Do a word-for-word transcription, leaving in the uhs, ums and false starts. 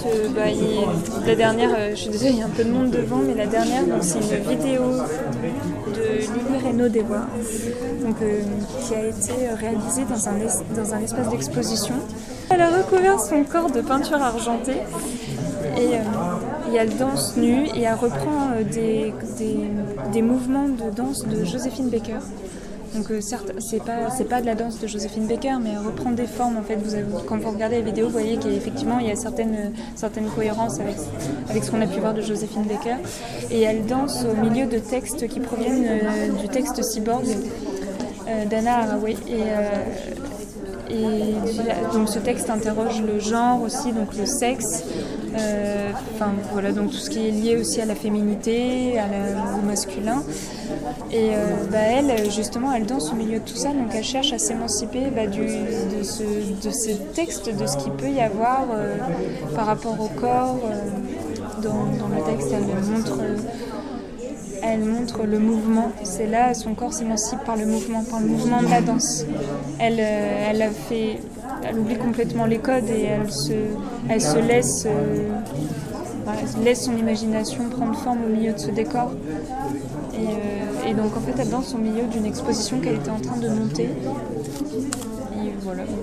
euh, bah, il, la dernière, euh, je suis désolée, il y a un peu de monde devant, mais la dernière, c'est une vidéo de Lily Reynaud des Voix, donc, euh, qui a été réalisée dans un, es, dans un espace d'exposition. Elle a recouvert son corps de peinture argentée et, euh, et elle danse nue et elle reprend euh, des, des, des mouvements de danse de Joséphine Baker. Donc euh, certes, c'est pas c'est pas de la danse de Joséphine Baker, mais elle reprend des formes. En fait, vous avez, quand vous regardez la vidéo, vous voyez qu'effectivement il y a certaines certaines cohérences avec avec ce qu'on a pu voir de Joséphine Baker. Et elle danse au milieu de textes qui proviennent euh, du texte Cyborg euh, d'Anna Haraway. Et euh, Et donc ce texte interroge le genre aussi, donc le sexe, euh, enfin voilà, donc tout ce qui est lié aussi à la féminité, à la, au masculin. Et euh, bah, elle, justement, elle danse au milieu de tout ça, donc elle cherche à s'émanciper bah, du, de, ce, de ces textes, de ce qu'il peut y avoir euh, par rapport au corps. Euh, dans, dans le texte, elle montre... Euh, Elle montre le mouvement, c'est là, son corps s'émancipe par le mouvement, par le mouvement de la danse. Elle, euh, elle, a fait, elle oublie complètement les codes et elle se, elle se laisse, euh, voilà, elle laisse son imagination prendre forme au milieu de ce décor. Et, euh, et donc en fait elle danse au milieu d'une exposition qu'elle était en train de monter. Et voilà.